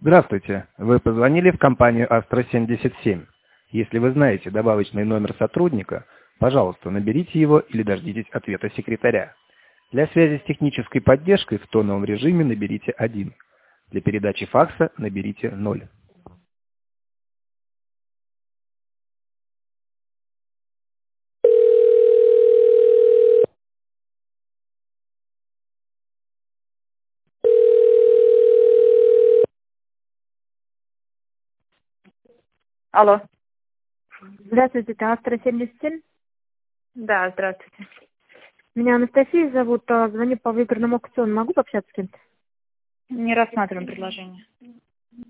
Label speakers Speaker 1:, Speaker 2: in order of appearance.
Speaker 1: Здравствуйте. Вы позвонили в компанию Астра-77. Если вы знаете добавочный номер сотрудника, пожалуйста, наберите его или дождитесь ответа секретаря. Для связи с технической поддержкой в тоновом режиме наберите 1. Для передачи факса наберите 0.
Speaker 2: Алло.
Speaker 3: Здравствуйте, это Астра-77.
Speaker 2: Да, здравствуйте.
Speaker 3: Меня Анастасия зовут, звоню по выигранному аукциону. Могу пообщаться с кем-то?
Speaker 2: Не рассматриваем предложение.